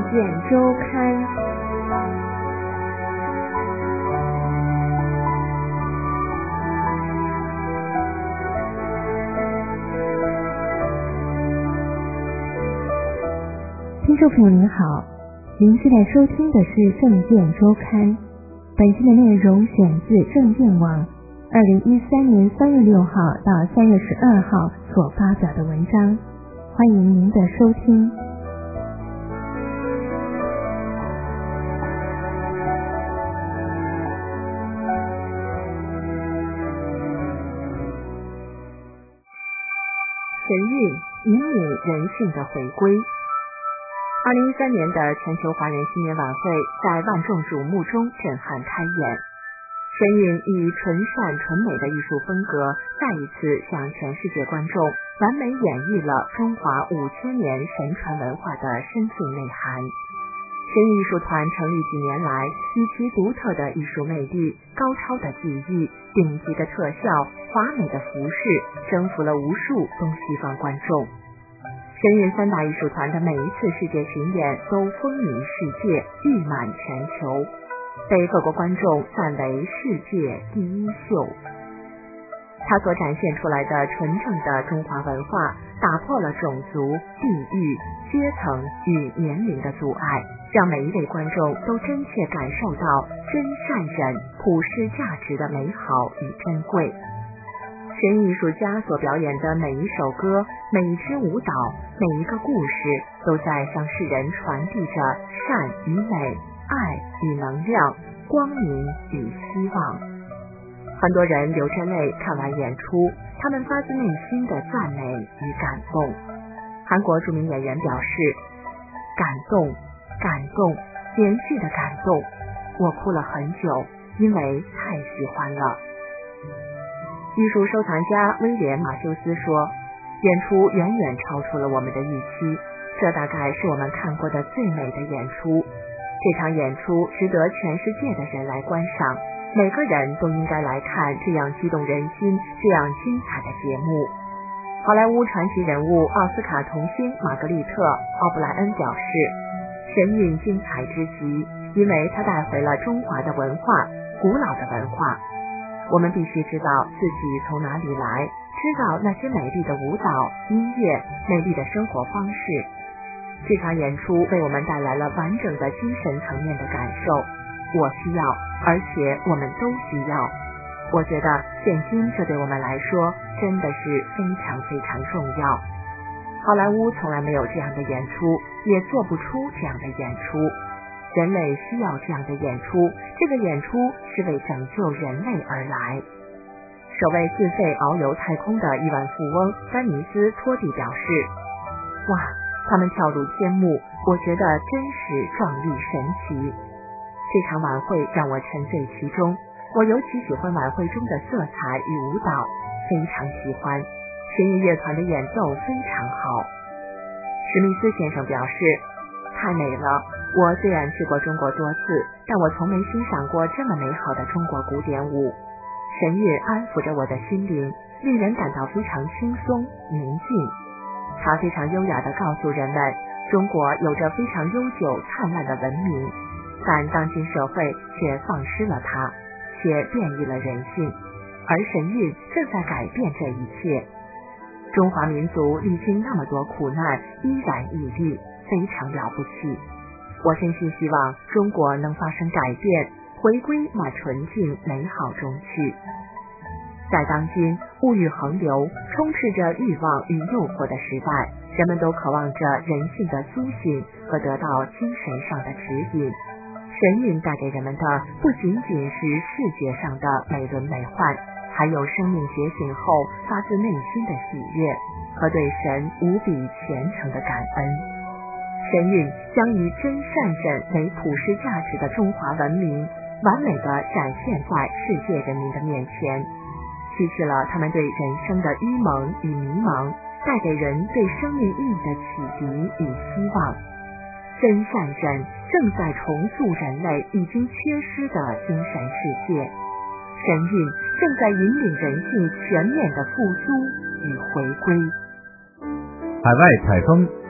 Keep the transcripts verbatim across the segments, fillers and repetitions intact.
见周刊。听众朋友您好，您现在收听的是政见周刊，本期的内容选自政见网二零一三年三月六号到三月十二号所发表的文章，欢迎您的收听。神韵引领人性的回归。二零一三年的全球华人新年晚会在万众瞩目中震撼开演。神韵以纯善纯美的艺术风格，再一次向全世界观众完美演绎了中华五千年神传文化的深邃内涵。神韵艺术团成立几年来，以其独特的艺术魅力、高超的技艺、顶级的特效、华美的服饰，征服了无数东西方观众。神韵三大艺术团的每一次世界巡演都风靡世界，誉满全球，被各国观众赞为世界第一秀。它所展现出来的纯正的中华文化，打破了种族、地域、阶层与年龄的阻碍，让每一位观众都真切感受到真善忍、普世价值的美好与珍贵。神韵艺术家所表演的每一首歌、每一支舞蹈、每一个故事，都在向世人传递着善与美、爱与能量、光明与希望。很多人流着泪看完演出，他们发自内心的赞美与感动。韩国著名演员表示，感动感动连续的感动，我哭了很久，因为太喜欢了。艺术收藏家威廉马修斯说，演出远远超出了我们的预期，这大概是我们看过的最美的演出。这场演出值得全世界的人来观赏，每个人都应该来看这样激动人心、这样精彩的节目。好莱坞传奇人物奥斯卡童星玛格丽特·奥布莱恩表示，神韵精彩之极，因为它带回了中华的文化，古老的文化。我们必须知道自己从哪里来，知道那些美丽的舞蹈、音乐、美丽的生活方式。这场演出为我们带来了完整的精神层面的感受，我需要，而且我们都需要。我觉得现今这对我们来说真的是非常非常重要。好莱坞从来没有这样的演出，也做不出这样的演出。人类需要这样的演出，这个演出是为拯救人类而来。首位自费遨游太空的亿万富翁丹尼斯·托蒂表示，哇，他们跳入天幕，我觉得真是壮丽神奇。这场晚会让我沉醉其中，我尤其喜欢晚会中的色彩与舞蹈，非常喜欢。神韵乐团的演奏非常好。史密斯先生表示，太美了，我虽然去过中国多次，但我从没欣赏过这么美好的中国古典舞。神韵安抚着我的心灵，令人感到非常轻松宁静。它非常优雅地告诉人们，中国有着非常悠久灿烂的文明，但当今社会却丧失了它，且变异了人性，而神韵正在改变这一切。中华民族历经那么多苦难，依然屹立，非常了不起。我真心希望中国能发生改变，回归那纯净美好中去。在当今物欲横流、充斥着欲望与诱惑的时代，人们都渴望着人性的苏醒和得到精神上的指引。神韵带给人们的不仅仅是视觉上的美轮美奂，还有生命觉醒后发自内心的喜悦和对神无比虔诚的感恩。神韵将以真善忍为普世价值的中华文明，完美地展现在世界人民的面前，吸取了他们对人生的愚蒙与迷茫，带给人对生命意义的启迪与希望。真善忍正在重塑人类已经缺失的精神世界，神韵正在引领人性全面的复苏与回归。 海外采风，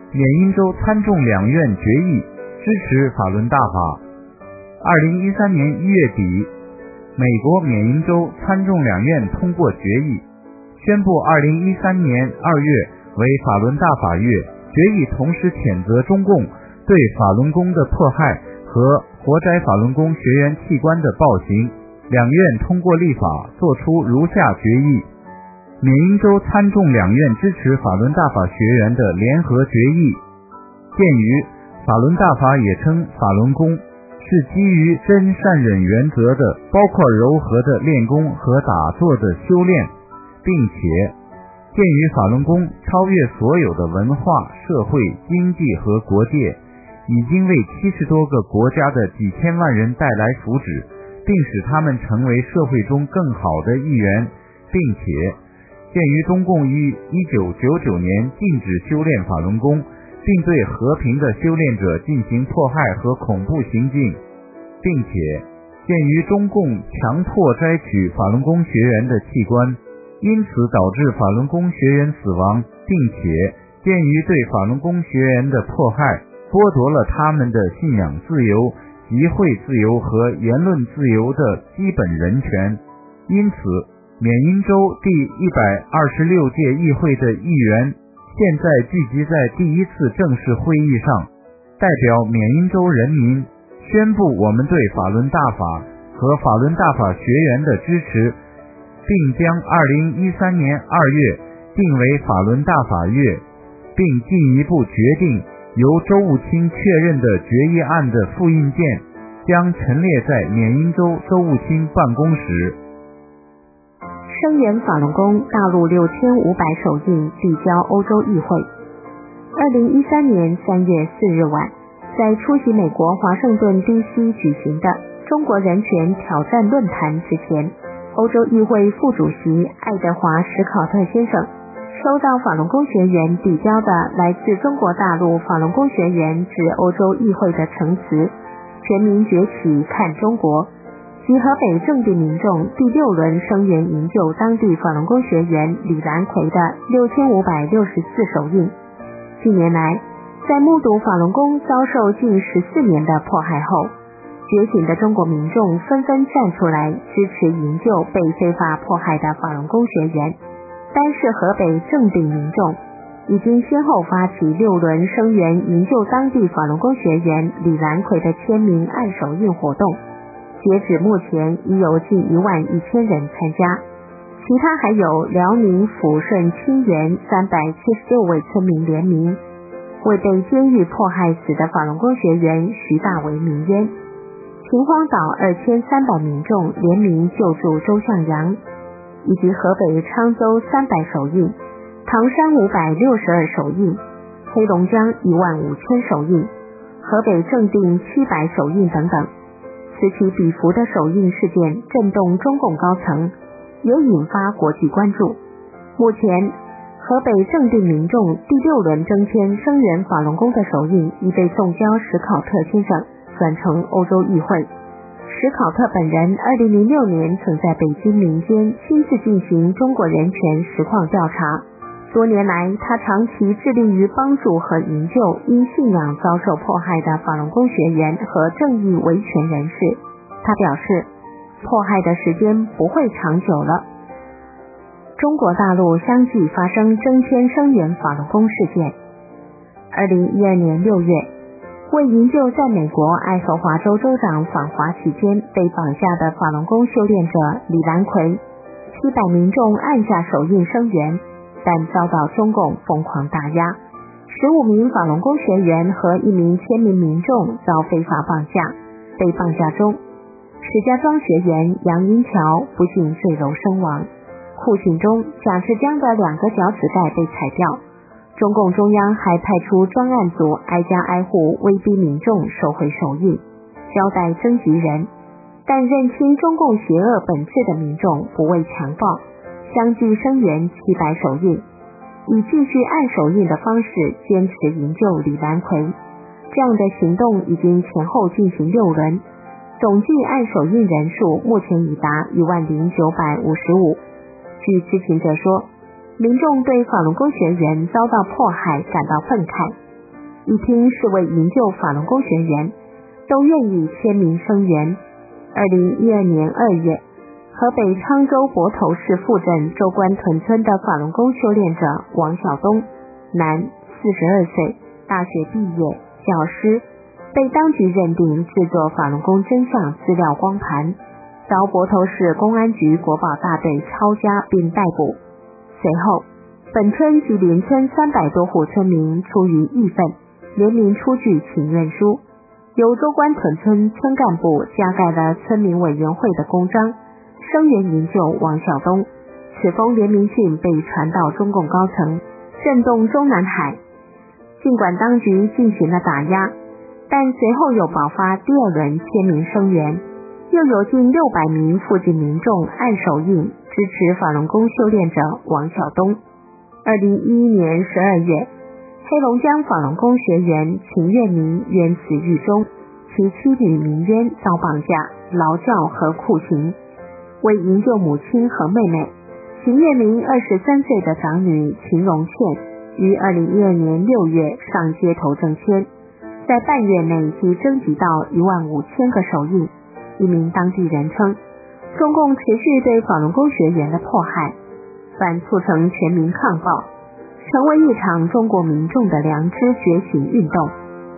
缅因州参众两院决议支持法轮大法。二零一三年一月底，美国缅因州参众两院通过决议，宣布二零一三年二月为法轮大法月。决议同时谴责中共对法轮功的迫害和活摘法轮功学员器官的暴行。两院通过立法，作出如下决议：缅因州参众两院支持法轮大法学员的联合决议。鉴于法轮大法也称法轮功，是基于真善忍原则的，包括柔和的练功和打坐的修炼，并且鉴于法轮功超越所有的文化、社会、经济和国界，已经为七十多个国家的几千万人带来福祉，并使他们成为社会中更好的一员，并且鉴于中共于一九九九年禁止修炼法轮功，并对和平的修炼者进行迫害和恐怖行径，并且鉴于中共强迫摘取法轮功学员的器官，因此导致法轮功学员死亡，并且鉴于对法轮功学员的迫害剥夺了他们的信仰自由、集会自由和言论自由的基本人权，因此缅因州第一百二十六届议会的议员现在聚集在第一次正式会议上，代表缅因州人民宣布我们对法轮大法和法轮大法学员的支持，并将二零一三年二月定为法轮大法月，并进一步决定由周务清确认的决议案的复印件将陈列在缅因州周务清办公室。 声援法轮功大陆六千五百手印递交欧洲议会。二零一三年三月四日晚，在出席美国华盛顿 D C 举行的中国人权挑战论坛之前，欧洲议会副主席爱德华·史考特先生收到法轮功学员递交的来自中国大陆法轮功学员至欧洲议会的呈词，全民崛起看中国，及河北正定民众第六轮声援营救当地法轮功学员李兰奎的六千五百六十四手印。近年来，在目睹法轮功遭受近十四年的迫害后，觉醒的中国民众纷纷站出来支持营救被非法迫害的法轮功学员。单是河北正定民众已经先后发起六轮声援营救当地法轮功学员李兰奎的签名按手印活动，截止目前已有近一万一千人参加，其他还有辽宁抚顺清源三百七十六位村民联名，为被监狱迫害死的法轮功学员徐大为鸣冤。秦皇岛二千三百民众联名救助周向阳，以及河北沧州三百手印，唐山五百六十二手印，黑龙江一万五千手印，河北正定七百手印等等。此起彼伏的手印事件震动中共高层，也引发国际关注。目前，河北正定民众第六轮征签声援法轮功的手印已被送交史考特先生转呈欧洲议会。史考特本人二零零六年曾在北京民间亲自进行中国人权实况调查，多年来他长期致力于帮助和营救因信仰遭受迫害的法轮功学员和正义维权人士。他表示，迫害的时间不会长久了。中国大陆相继发生征签声援法轮功事件。二零一二年六月，为营救在美国爱荷华州州长访华期间被绑架的法轮功修炼者李兰奎，七百民众按下手印声援，但遭到中共疯狂打压，十五名法轮功学员和一名千名民众遭非法绑架。被绑架中，石家庄学员杨英桥不幸坠楼身亡。酷刑中，贾志江的两个脚趾盖被裁掉。中共中央还派出专案组挨家挨户威逼民众收回手印，交代征集人，但认清中共邪恶本质的民众不畏强暴，相继声援七百手印，以继续按手印的方式坚持营救李兰奎。这样的行动已经前后进行六轮，总计按手印人数目前已达一万零九百五十五。据知情者说，民众对法轮功学员遭到迫害感到愤慨， 一批是为营救法轮功学员，都愿意签名声援。二零一二年二月，河北沧州泊头市富镇州官屯村的法轮功修炼者王晓东，男，四十二岁，大学毕业，教师，被当局认定制作法轮功真相资料光盘，遭泊头市公安局国保大队抄家并逮捕。随后，本村及邻村三百多户村民出于义愤，联名出具请愿书，由州官屯村村干部加盖了村民委员会的公章，声援营救王晓东。此封联名信被传到中共高层，震动中南海。尽管当局进行了打压，但随后又爆发第二轮签名声援，又有近六百名附近民众按手印支持法轮功修炼者王晓东。二零一一年十二月，黑龙江法轮功学员秦月明冤死狱中，其妻女明渊遭绑架、劳教和酷刑。为营救母亲和妹妹，秦月明二十三岁的长女秦荣倩于二零一二年六月上街头赠签，在半月内即征集到一万五千个手印。一名当地人称，中共持续对法轮功学员的迫害，反促成全民抗暴，成为一场中国民众的良知觉醒运动。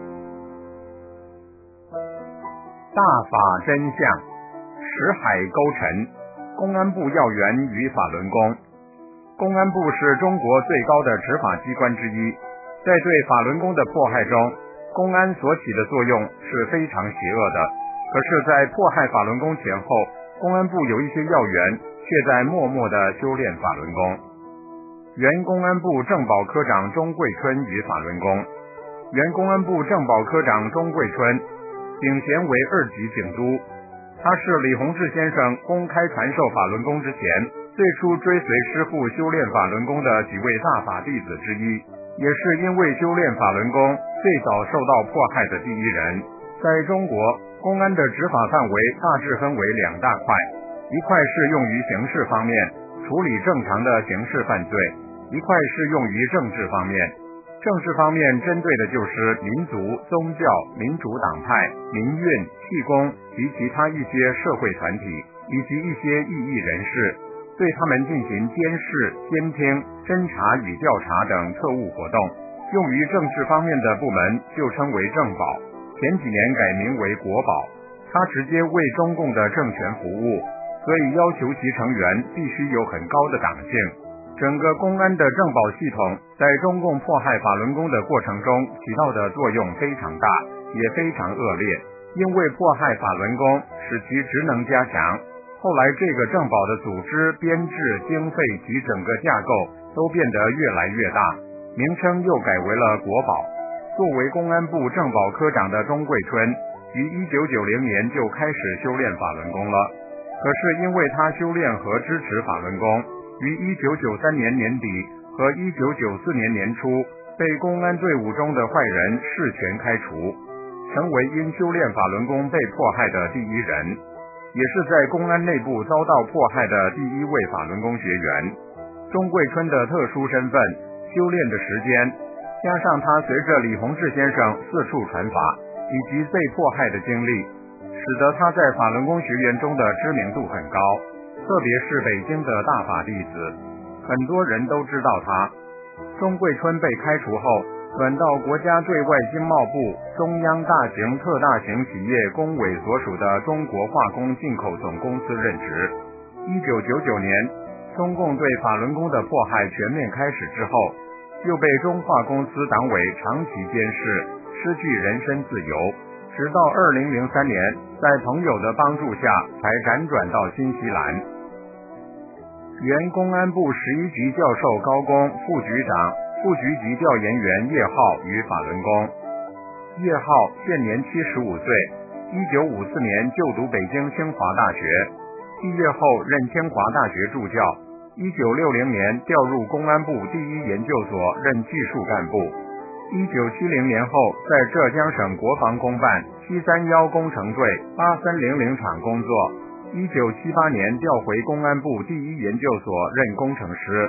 大法真相，识海沟沉，公安部要员与法轮功。公安部是中国最高的执法机关之一，在对法轮功的迫害中，公安所起的作用是非常邪恶的。可是在迫害法轮功前后，公安部有一些要员却在默默地修炼法轮功。原公安部政保科长钟贵春与法轮功。原公安部政保科长钟贵春领衔为二级警督，他是李洪志先生公开传授法轮功之前，最初追随师父修炼法轮功的几位大法弟子之一，也是因为修炼法轮功最早受到迫害的第一人。在中国，公安的执法范围大致分为两大块，一块是用于刑事方面，处理正常的刑事犯罪，一块是用于政治方面。政治方面针对的就是民族、宗教、民主党派、民运、气功及其他一些社会团体以及一些异议人士，对他们进行监视、监听、侦查与调查等特务活动。用于政治方面的部门就称为政保，前几年改名为国保，它直接为中共的政权服务，所以要求其成员必须有很高的党性。整个公安的政保系统在中共迫害法轮功的过程中起到的作用非常大，也非常恶劣。因为迫害法轮功使其职能加强，后来这个政保的组织、编制、经费及整个架构都变得越来越大，名称又改为了国保。作为公安部政保科长的钟贵春于一九九零年就开始修炼法轮功了，可是因为他修炼和支持法轮功，于一九九三年年底和一九九四年年初被公安队伍中的坏人事权开除，成为因修炼法轮功被迫害的第一人，也是在公安内部遭到迫害的第一位法轮功学员。钟贵春的特殊身份、修炼的时间，加上他随着李洪志先生四处传法，以及被迫害的经历，使得他在法轮功学员中的知名度很高，特别是北京的大法弟子，很多人都知道他。钟贵春被开除后，转到国家对外经贸部中央大型特大型企业工委所属的中国化工进口总公司任职。一九九九年，中共对法轮功的迫害全面开始之后，又被中化公司党委长期监视，失去人身自由，直到二零零三年，在朋友的帮助下才辗转到新西兰。原公安部十一级教授高工、副局长、副局级调研员叶浩与法轮功。叶浩现年七十五岁，一九五四年就读北京清华大学，毕业后任清华大学助教，一九六零年调入公安部第一研究所任技术干部，一九七零年后在浙江省国防工办七三一工程队八三零零厂工作，一九七八年调回公安部第一研究所任工程师，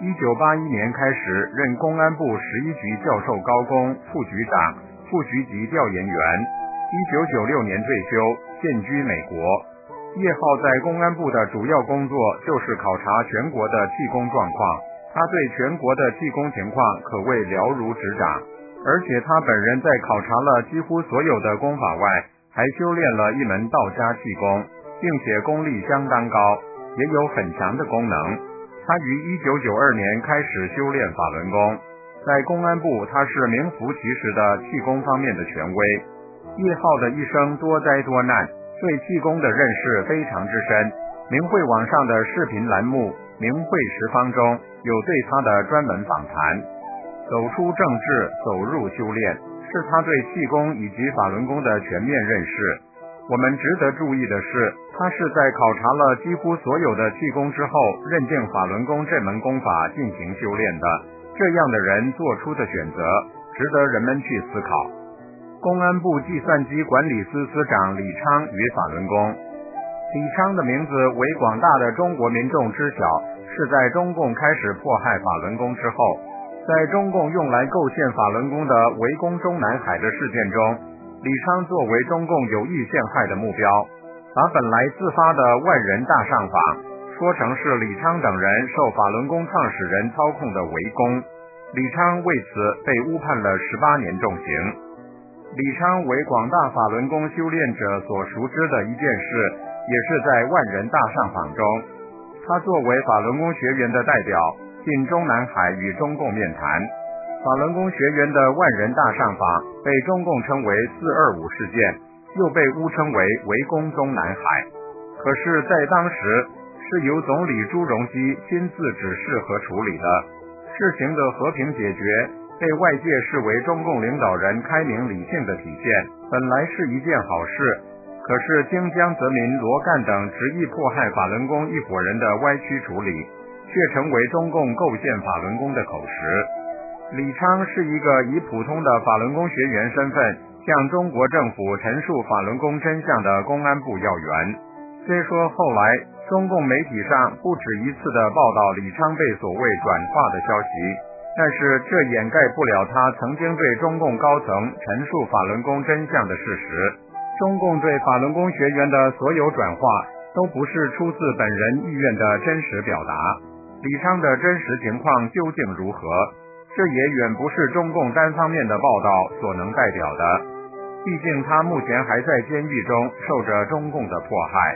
一九八一年开始任公安部十一局教授高工、副局长、副局级调研员。一九九六年退休，现居美国。叶浩在公安部的主要工作就是考察全国的气功状况，他对全国的气功情况可谓了如指掌，而且他本人在考察了几乎所有的功法外，还修炼了一门道家气功，并且功力相当高，也有很强的功能。他于一九九二年开始修炼法轮功，在公安部他是名副其实的气功方面的权威。叶浩的一生多灾多难，对气功的认识非常之深。明慧网上的视频栏目《明慧十方》中有对他的专门访谈。走出政治，走入修炼，是他对气功以及法轮功的全面认识。我们值得注意的是，他是在考察了几乎所有的气功之后，认定法轮功这门功法进行修炼的。这样的人做出的选择，值得人们去思考。公安部计算机管理司司长李昌与法轮功。李昌的名字为广大的中国民众知晓，是在中共开始迫害法轮功之后。在中共用来构陷法轮功的围攻中南海的事件中，李昌作为中共有意陷害的目标，把本来自发的万人大上访说成是李昌等人受法轮功创始人操控的围攻。李昌为此被误判了十八年重刑。李昌为广大法轮功修炼者所熟知的一件事，也是在万人大上访中，他作为法轮功学员的代表进中南海与中共面谈。法轮功学员的万人大上访被中共称为四二五事件，又被误称为围攻中南海。可是在当时是由总理朱镕基亲自指示和处理的，事情的和平解决被外界视为中共领导人开明理性的体现，本来是一件好事。可是经江泽民、罗干等执意迫害法轮功一伙人的歪曲处理，却成为中共构陷法轮功的口实。李昌是一个以普通的法轮功学员身份向中国政府陈述法轮功真相的公安部要员。虽说后来中共媒体上不止一次的报道李昌被所谓转化的消息，但是这掩盖不了他曾经对中共高层陈述法轮功真相的事实。中共对法轮功学员的所有转化都不是出自本人意愿的真实表达。李昌的真实情况究竟如何，这也远不是中共单方面的报道所能代表的，毕竟他目前还在监狱中受着中共的迫害。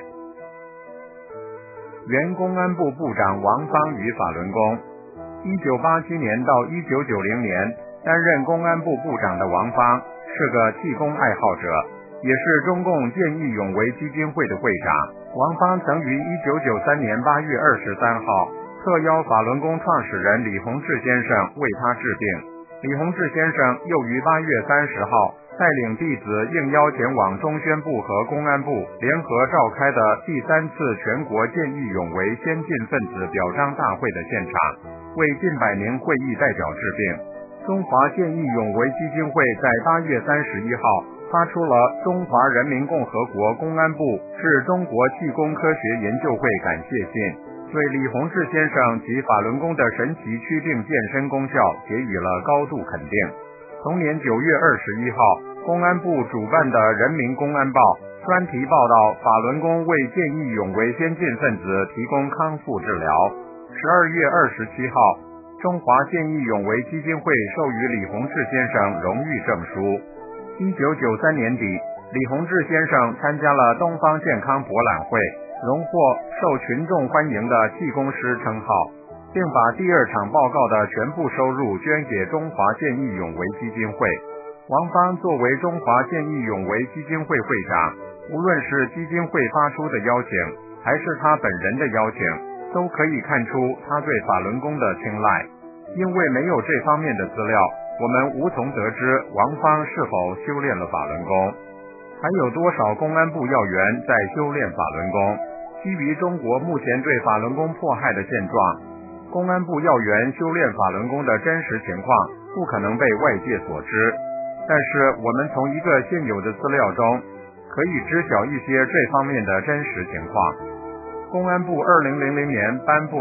原公安部部长王芳与法轮功。一九八七年到一九九零年担任公安部部长的王芳是个气功爱好者，也是中共见义勇为基金会的会长。王芳曾于一九九三年八月二十三号特邀法轮功创始人李洪志先生为他治病。李洪志先生又于八月三十号带领弟子应邀前往中宣部和公安部联合召开的第三次全国见义勇为先进分子表彰大会的现场，为近百名会议代表治病。中华见义勇为基金会在八月三十一号发出了中华人民共和国公安部致中国气功科学研究会感谢信，对李洪志先生及法轮功的神奇祛病健身功效给予了高度肯定。同年九月二十一号，公安部主办的《人民公安报》专题报道法轮功为见义勇为先进分子提供康复治疗。十二月二十七号，中华见义勇为基金会授予李洪志先生荣誉证书。一九九三年底，李洪志先生参加了东方健康博览会，荣获受群众欢迎的气功师称号，并把第二场报告的全部收入捐给中华见义勇为基金会。王芳作为中华见义勇为基金会会长，无论是基金会发出的邀请，还是他本人的邀请，都可以看出他对法轮功的青睐。因为没有这方面的资料，我们无从得知王芳是否修炼了法轮功，还有多少公安部要员在修炼法轮功。基于中国目前对法轮功迫害的现状，公安部要员修炼法轮功的真实情况不可能被外界所知，但是我们从一个现有的资料中可以知晓一些这方面的真实情况。公安部二零零零年颁布了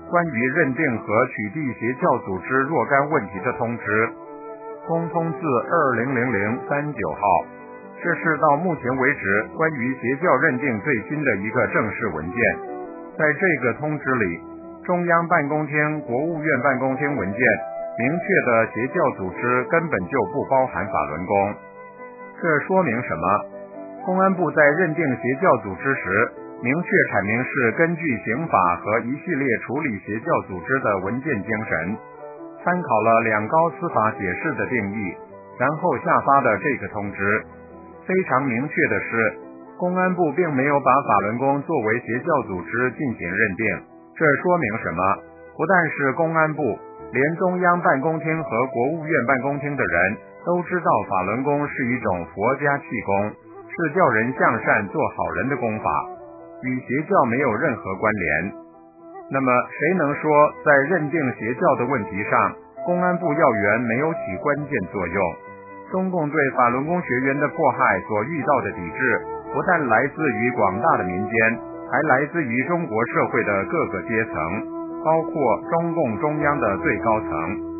关于认定和取缔邪教组织若干问题的通知，公通字二零零零三九号。这是到目前为止关于邪教认定最新的一个正式文件。在这个通知里，中央办公厅、国务院办公厅文件明确的邪教组织根本就不包含法轮功。这说明什么？公安部在认定邪教组织时，明确阐明是根据刑法和一系列处理邪教组织的文件精神，参考了两高司法解释的定义，然后下发的这个通知。非常明确的是，公安部并没有把法轮功作为邪教组织进行认定。这说明什么？不但是公安部，连中央办公厅和国务院办公厅的人都知道法轮功是一种佛家气功，是叫人向善做好人的功法，与邪教没有任何关联。那么谁能说在认定邪教的问题上，公安部要员没有起关键作用？中共对法轮功学员的迫害所遇到的抵制，不但来自于广大的民间，还来自于中国社会的各个阶层，包括中共中央的最高层。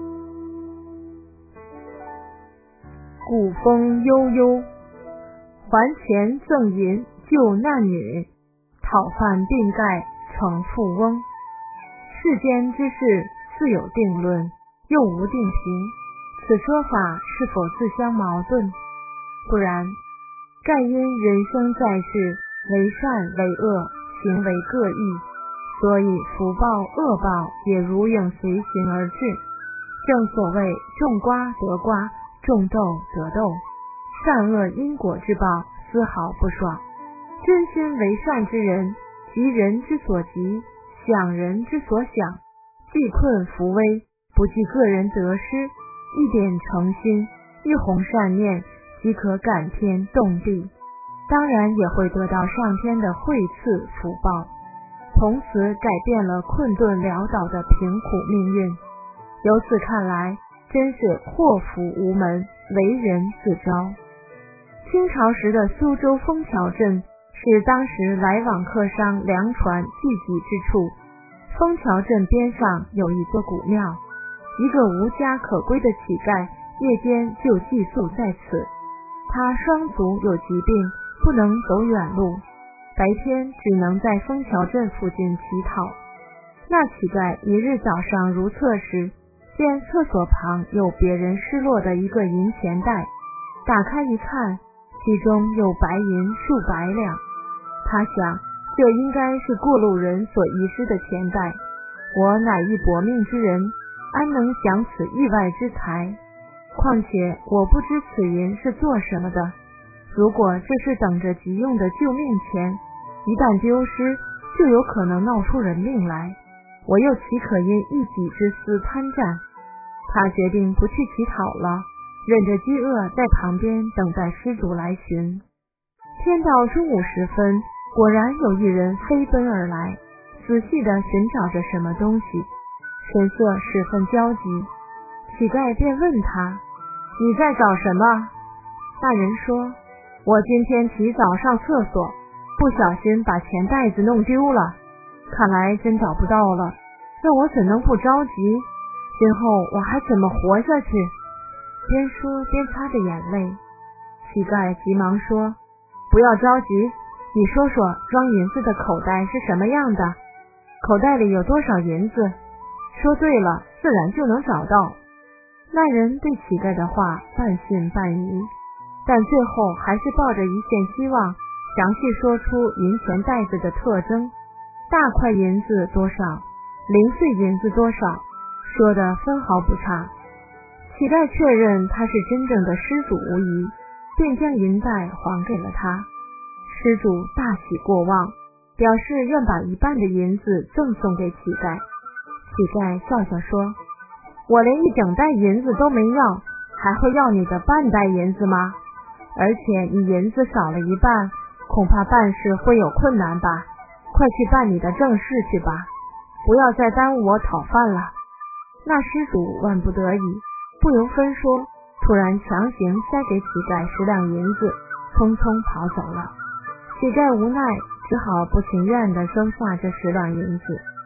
古风悠悠，还钱赠银救难女，讨饭并盖成富翁。世间之事自有定论，又无定评，此说法是否自相矛盾？不然，盖因人生在世，为善为恶，行为各异，所以福报恶报也如影随形而至。正所谓种瓜得瓜，种豆得豆，善恶因果之报丝毫不爽。真心为善之人，急人之所急，想人之所想，济困扶危，不计个人得失，一点诚心，一弘善念，即可感天动地，当然也会得到上天的惠赐福报，从此改变了困顿潦倒的贫苦命运。由此看来，真是祸福无门，为人自招。清朝时的苏州枫桥镇是当时来往客商粮船聚集之处。枫桥镇边上有一座古庙，一个无家可归的乞丐夜间就寄宿在此。他双足有疾病，不能走远路，白天只能在枫桥镇附近乞讨。那乞丐一日早上如厕时，见厕所旁有别人失落的一个银钱袋，打开一看，其中有白银数百两。他想，这应该是过路人所遗失的钱袋，我乃一薄命之人，安能享此意外之财？况且我不知此银是做什么的，如果这是等着急用的救命钱，一旦丢失，就有可能闹出人命来，我又岂可因一己之私贪占？他决定不去乞讨了，忍着饥饿在旁边等待施主来寻。天到中午时分，果然有一人飞奔而来，仔细地寻找着什么东西，神色十分焦急。乞丐便问他，你在找什么？那人说，我今天起早上厕所，不小心把钱袋子弄丢了，看来真找不到了，那我怎能不着急？今后我还怎么活下去？边说边擦着眼泪。乞丐急忙说，不要着急，你说说装银子的口袋是什么样的？口袋里有多少银子？说对了，自然就能找到。那人对乞丐的话半信半疑，但最后还是抱着一线希望，详细说出银钱袋子的特征，大块银子多少，零碎银子多少，说得分毫不差。乞丐确认他是真正的施主无疑，便将银袋还给了他。施主大喜过望，表示愿把一半的银子赠送给乞丐。乞丐笑笑说，我连一整袋银子都没要，还会要你的半袋银子吗？而且你银子少了一半，恐怕办事会有困难吧，快去办你的正事去吧，不要再耽误我讨饭了。那施主万不得已，不由分说，突然强行塞给乞丐十两银子，匆匆跑走了。乞丐无奈，只好不情愿地收下这十两银子。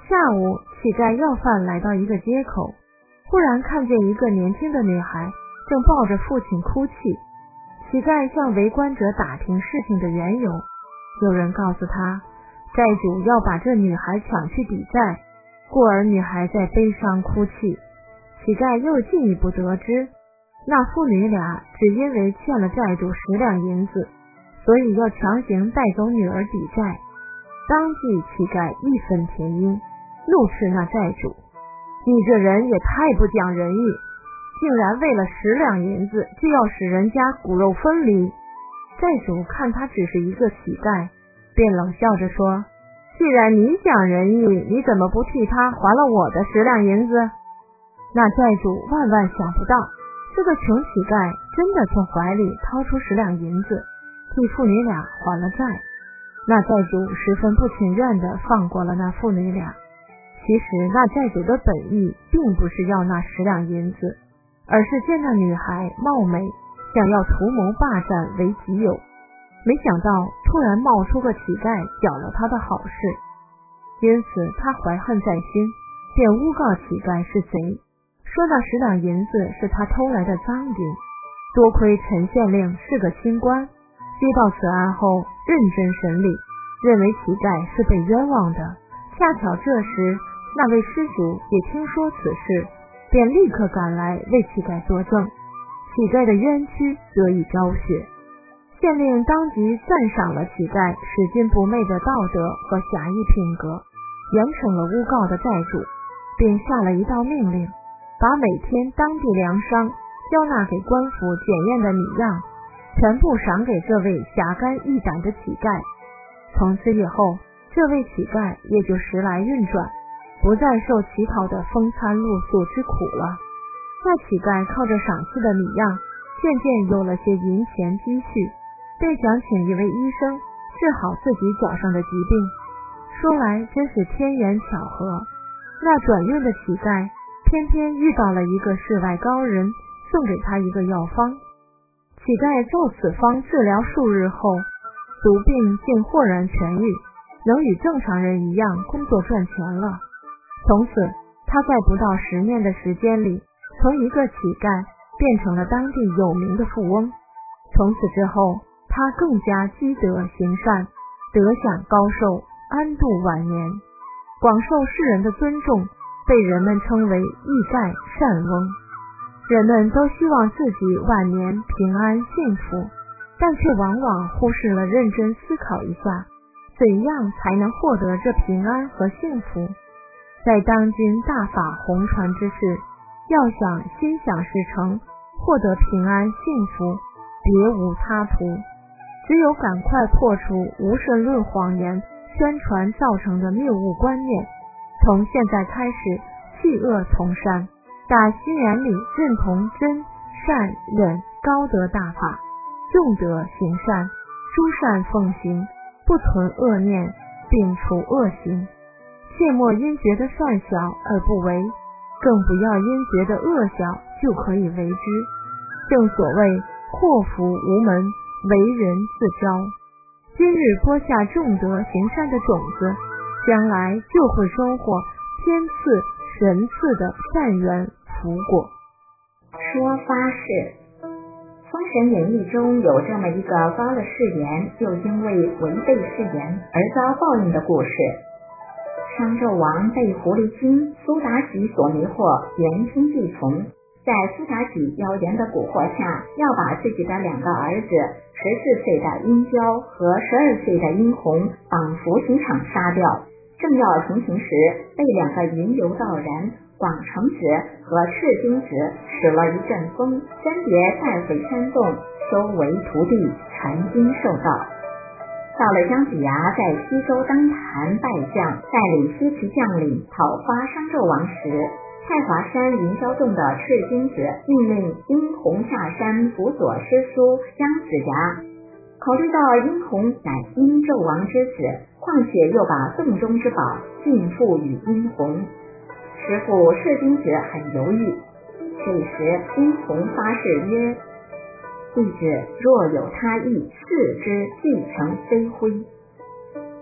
下午，乞丐要饭来到一个街口，忽然看见一个年轻的女孩正抱着父亲哭泣。乞丐向围观者打听事情的缘由，有人告诉他，债主要把这女孩抢去抵债，故而女孩在悲伤哭泣。乞丐又进一步得知，那父女俩只因为欠了债主十两银子，所以要强行带走女儿抵债。当即乞丐义愤填膺，怒斥那债主，你这人也太不讲仁义，竟然为了十两银子就要使人家骨肉分离。债主看他只是一个乞丐，便冷笑着说，既然你讲仁义，你怎么不替他还了我的十两银子？那债主万万想不到，这个穷乞丐真的从怀里掏出十两银子，替父女俩还了债。那债主十分不情愿地放过了那父女俩。其实那债主的本意并不是要那十两银子，而是见那女孩貌美，想要图谋霸占为己有。没想到突然冒出个乞丐搅了他的好事，因此他怀恨在心，便诬告乞丐是贼，说那十两银子是他偷来的赃银。多亏陈县令是个清官，接到此案后认真审理，认为乞丐是被冤枉的。恰巧这时那位施主也听说此事，便立刻赶来为乞丐作证，乞丐的冤屈得以昭雪。县令当即赞赏了乞丐拾金不昧的道德和侠义品格，严惩了诬告的债主，并下了一道命令，把每天当地粮商交纳给官府检验的米样全部赏给这位侠肝义胆的乞丐。从此以后，这位乞丐也就时来运转，不再受乞讨的风餐露宿之苦了。那乞丐靠着赏赐的米样，渐渐有了些银钱积蓄，便想请一位医生治好自己脚上的疾病。说来真是天缘巧合，那转运的乞丐偏偏遇到了一个世外高人，送给他一个药方。乞丐照此方治疗数日后，毒病竟豁然痊愈，能与正常人一样工作赚钱了。从此他在不到十年的时间里，从一个乞丐变成了当地有名的富翁。从此之后，他更加积德行善，得享高寿，安度晚年，广受世人的尊重，被人们称为义丐善翁。人们都希望自己晚年平安幸福，但却往往忽视了认真思考一下，怎样才能获得这平安和幸福。在当今大法红传之世，要想心想事成，获得平安幸福，别无他途，只有赶快破除无神论谎言宣传造成的谬误观念，从现在开始弃恶从善，打心眼里认同真善忍高德大法，重德行善，诸善奉行，不存恶念，摒除恶行。切莫因觉得善小而不为，更不要因觉得恶小就可以为之。正所谓祸福无门，为人自招。今日播下重德行善的种子，将来就会收获天赐神赐的善缘福果。 说发誓。封神演义中有这么一个发了誓言，又因为违背誓言而遭报应的故事。商纣王被狐狸精苏妲己所迷惑，言听计从，在苏妲己妖言的蛊惑下，要把自己的两个儿子十四岁的殷郊和十二岁的殷红绑赴刑场杀掉。正要行刑时，被两个云游道人广成子和赤精子使了一阵风，分别带回山洞，收为徒弟，传经授道。到了姜子牙在西周当坛拜将，带领西岐将领讨伐商纣王时，太华山云霄洞的赤精子命令殷红下山辅佐师叔姜子牙。考虑到殷红乃殷纣王之子，况且又把洞中之宝尽付与殷红，师父赤精子很犹豫。这时殷红发誓曰：弟子若有他意，赐之既成飞灰。刚刚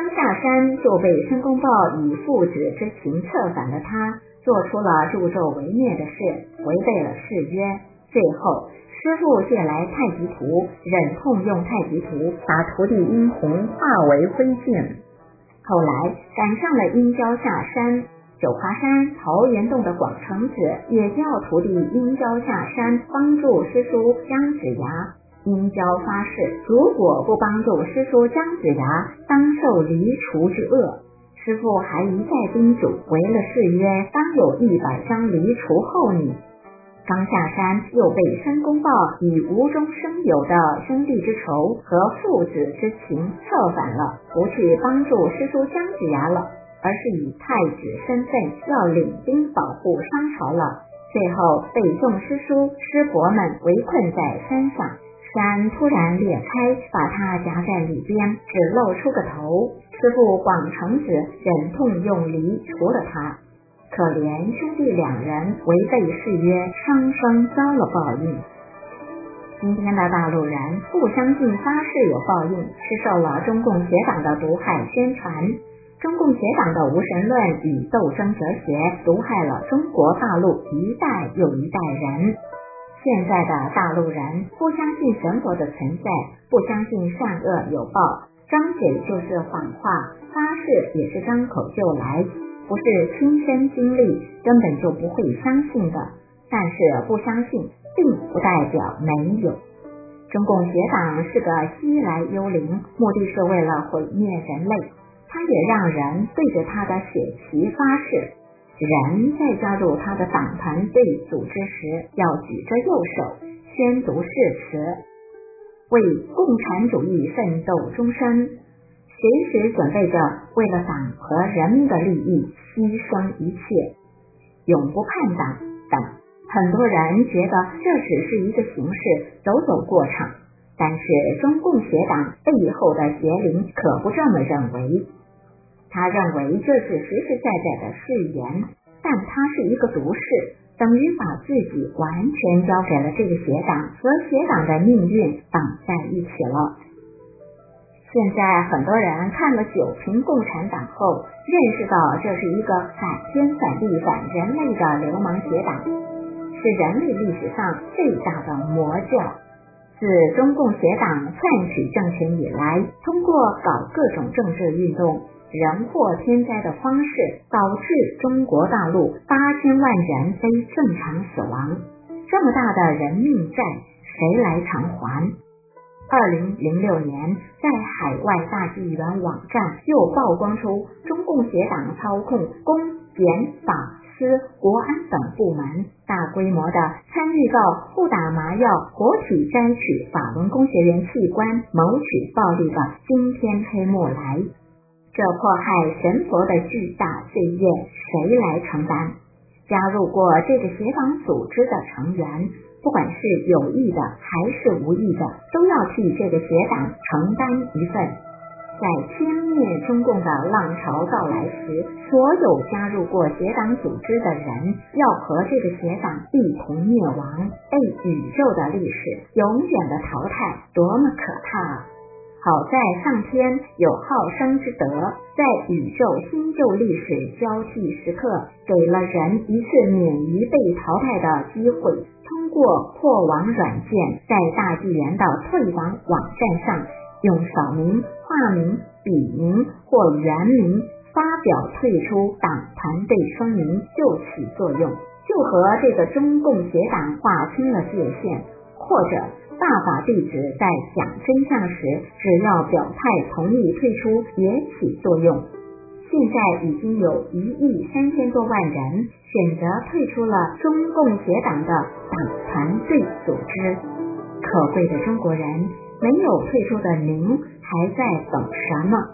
刚下山就被申公豹以父子之情策反了他，做出了助纣为虐的事，违背了誓约。最后师父借来太极图，忍痛用太极图把徒弟殷红化为灰烬。后来赶上了殷郊下山，九华山桃源洞的广成子也叫徒弟殷郊下山帮助师叔姜子牙。殷郊发誓，如果不帮助师叔姜子牙，当受离除之恶。师父还一再叮嘱，违了誓约，当有一百张离除后你。刚下山又被申公豹以无中生有的兄弟之仇和父子之情策反了，不去帮助师叔姜子牙了，而是以太子身份要领兵保护商朝了。最后被众师叔师伯们围困在山上，山突然裂开，把他夹在里边，只露出个头。师父广成子忍痛用离除了他。可怜兄弟两人违背誓约，双双遭了报应。今天的大陆人不相信发誓有报应，是受了中共邪党的毒害宣传。中共邪党的无神论与斗争哲学毒害了中国大陆一代又一代人。现在的大陆人不相信神佛的存在，不相信善恶有报，张嘴就是谎话，发誓也是张口就来，不是亲身经历根本就不会相信的。但是不相信并不代表没有。中共邪党是个西来幽灵，目的是为了毁灭人类。他也让人对着他的血旗发誓，人在加入他的党团队组织时，要举着右手宣读誓词，为共产主义奋斗终身，随时准备着为了党和人民的利益牺牲一切，永不叛党等。很多人觉得这只是一个形式，走走过场，但是中共邪党背后的邪灵可不这么认为。他认为这是实实在在的誓言，但他是一个毒誓，等于把自己完全交给了这个邪党，和邪党的命运绑在一起了。现在很多人看了九瓶共产党后，认识到这是一个反天反地反人类的流氓邪党，是人类历史上最大的魔教。自中共邪党篡取政权以来，通过搞各种政治运动、人祸天灾的方式，导致中国大陆八千万人非正常死亡。这么大的人命债，谁来偿还？二零零六年，在海外大纪元网站又曝光出中共邪党操控公检法司国安等部门，大规模的参与到不打麻药活体摘取法轮功学员器官、谋取暴利的惊天黑幕来。这迫害神佛的巨大罪业，谁来承担？加入过这个邪党组织的成员，不管是有意的还是无意的，都要替这个邪党承担一份。在歼灭中共的浪潮到来时，所有加入过邪党组织的人要和这个邪党一同灭亡，被宇宙的历史永远的淘汰，多么可怕啊！好在上天有好生之德，在宇宙新旧历史交替时刻，给了人一次免于被淘汰的机会。通过破网软件，在大纪元的退网网站上，用扫名、化名、笔名或原名发表退出党团队声明就起作用，就和这个中共邪党划清了界限。或者大法弟子在讲真相时，只要表态同意退出也起作用。现在已经有一亿三千多万人选择退出了中共邪党的党团队组织。可贵的中国人，没有退出的您还在等什么？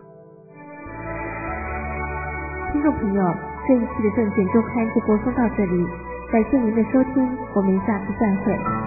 听众朋友，这一期的证券周刊就播送到这里，感谢您的收听，我们下次再会。